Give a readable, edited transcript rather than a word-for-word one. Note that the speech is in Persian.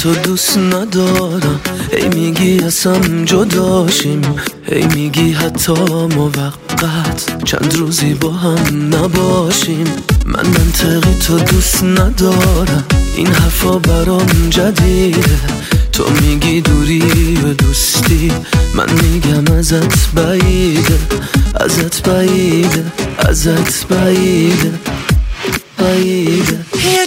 تو دوست ندارم، هی میگی اصلا جداشیم، هی میگی حتی موقت چند روزی با هم نباشیم. من منطقی تو دوست ندارم، این حرفا برام جدیده. تو میگی دوری و دوستی، من میگم ازت بعیده، ازت بعیده، ازت بعیده، بعیده.